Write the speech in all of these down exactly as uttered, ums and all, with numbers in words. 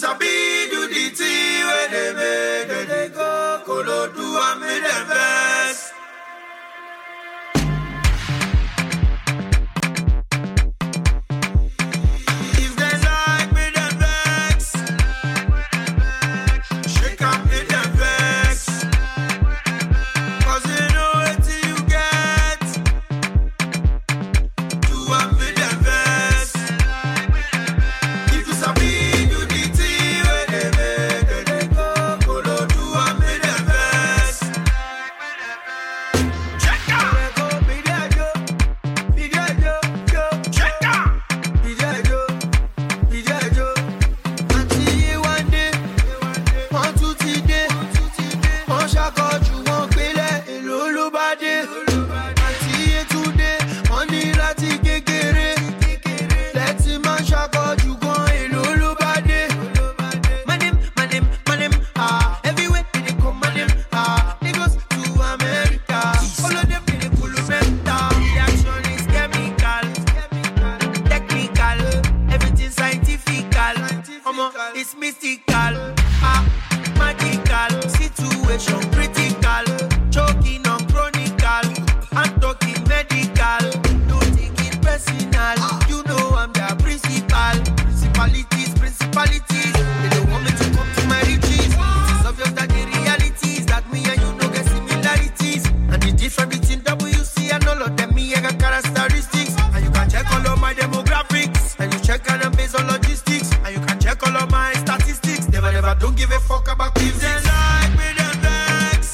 sabi do the thing where they make, they, they go, Kolo do and make them best. It's mystical, ah, magical, situation critical, choking on chronical, I'm talking medical, don't take it personal, you know I'm the principal, principalities, principalities, they don't want me to come to my riches, it is obvious that the reality is that me and you know get similarities, and the difference between W C and all of them, me I got characteristics, and you can check all of my demographics, and you check and I'm based on logistics, and you can check all of my statistics. Never, never, don't give a fuck about physics. They like me, them vex.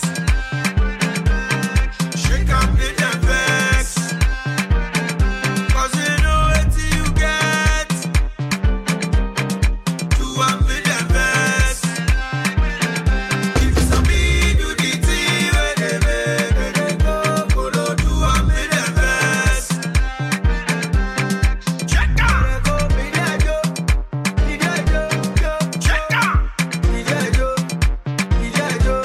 Shake up me, them vex. Cause you know it you get. Do and me, them vex. If you sabi do the thing where they make, where they go, Kolo do and me, them vex. Check out. Go, me, there, yo. Me, there, yo, yo. Check out. Me, there, yo. Me, there, yo.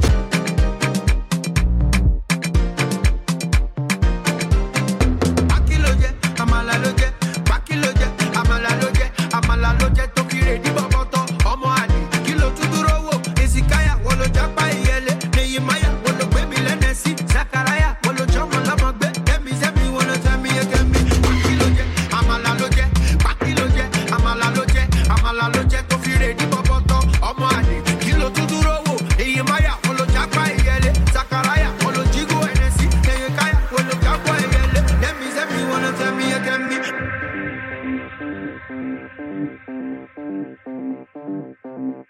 Pakiloje, amala loje, pakiloje, amala loje, amala loje, tokire di boboto, ọmọ àlè, kilo tuduro wo, Ezekiah, wolo japa iyele, Nehemiah, wolo gbe mi lẹ́nẹ̀sí, Zachariah, wolo jọmọ lọ́mọ gbé, Tẹ́mi sẹ́mi, wolo tẹ́mi yẹ́kẹ́mi, pakiloje, amala loje, pakiloje, amala loje, amala loje, tokire di boboto, ọmọ àlè, kilo tuduro wo, Nehemiah, wolo japa iyele, Zachariah, wolo jigo ẹnẹsí, Ezekiah, wolo japa iyele, Tẹ́mi sẹ́mi, wolo tẹ́mi yẹ́kẹ́mi. Thank you.